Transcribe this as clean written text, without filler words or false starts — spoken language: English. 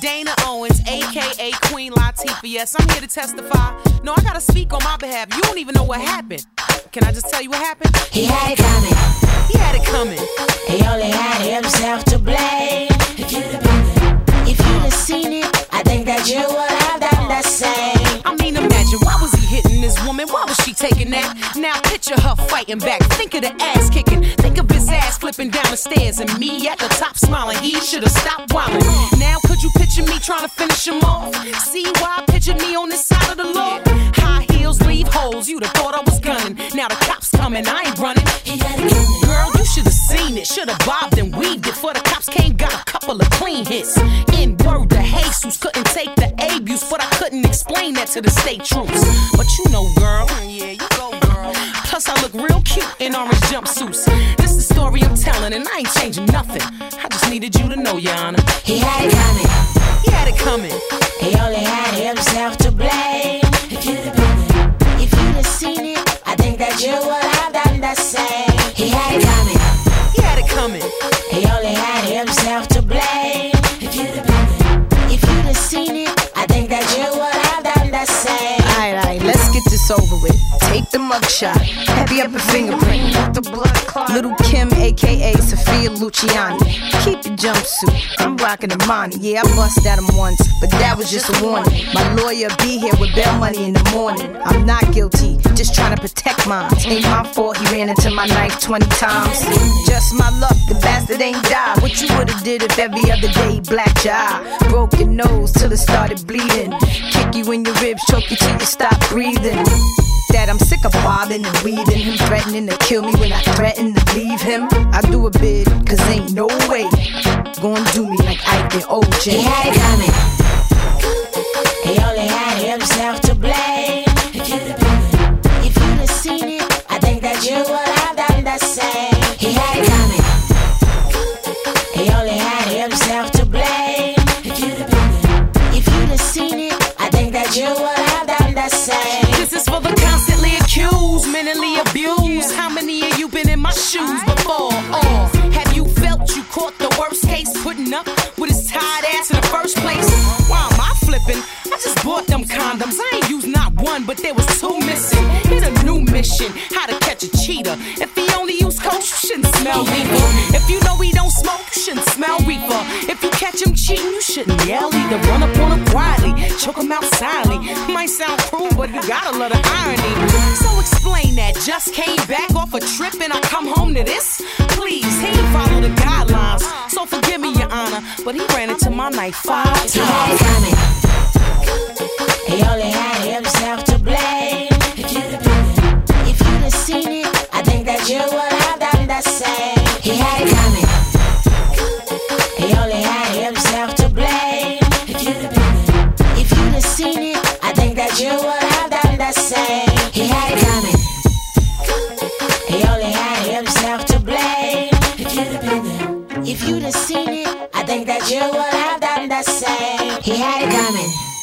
Dana Owens, a.k.a. Queen Latifah. Yes, I'm here to testify. No, I gotta speak on my behalf. You don't even know what happened. Can I just tell you what happened? He had it coming. He had it coming. He only had himself to blame. If you'd have seen it, I think that you would have done the same. I mean, imagine, why was he hitting this woman? Why was she taking that? Now picture her fighting back. Think of the ass kicking. Think of his ass flipping down the stairs and me at the top smiling. He should've stopped wilding. Now could you picture me trying to finish him off? See why I pictured me on this side of the law? High heels leave holes. You'd have thought I was gunning. Now the cops coming, I ain't running. Girl, you should've seen it. Should've bobbed and weaved it. For the cops came, got a couple of clean hits. In word to Jesus, couldn't take the abuse, but I couldn't explain that to the state troops. But you know, girl, yeah, you go, girl. Plus I look real cute in orange jumpsuits. This is the story I'm telling, and I ain't changing nothing. I just needed you to know, Your Honor. He had it coming. He had it coming. He only had himself to blame. If you'd have seen it, I think that you would have done the same. He had it coming. He had it coming. He only had himself to blame. If you'd have seen it, I think that you would have done the same. Alright, let's get this over with. Take the mugshot, heavy up a fingerprint, the blood clot. Little Kim, a.k.a. Sophia Luciani. Keep your jumpsuit, I'm rocking the money. Yeah, I bust at him once, but that was just a warning. My lawyer be here with bail money in the morning. I'm not guilty, just trying to protect mine. Ain't my fault he ran into my knife 20 times. Just my luck, the bastard ain't died. What you would've did if every other day he blacked your eye? Broke your nose till it started bleeding. Kick you in your ribs, choke you till you stop breathing. That I'm sick of bobbing and weaving. Him threatening to kill me when I threaten to leave him. I do a bid, cause ain't no way gonna do me like Ike and OJ. He had it coming. He only had himself to blame. If you'd have seen it, I think that you would have done the same. He had it coming. He only had himself to blame. If you'd have seen it, I think that you would have done the same. This is for the constantly accused, mentally abused. How many of you been in my shoes before? Or have you felt you caught the worst case, putting up with his tired ass in the first place? Why am I flipping? I just bought them condoms. I ain't used not one, but there was two missing. Hit a new mission, how to catch a cheater. If he only used coke, you shouldn't smell reefer. If you know he don't smoke, you shouldn't smell reefer. If you catch him cheating, you shouldn't yell either. Run up on him quietly, choke him out silently. Might sound cruel, but you gotta love the irony. So explain that. Just came back off a trip and I come home to this? Please, he ain't follow the guidelines. So forgive me, Your Honor, but he ran into my knife 5 times. He had it coming. He only had himself to blame. If you'd have seen it, I think that you would have done the same. He had it coming. He only had himself to blame. If you'd have seen it, I think that you would have done the same. He had it coming. He only had himself to blame. If you'd have seen it, I think that you would have done the same. He had it coming.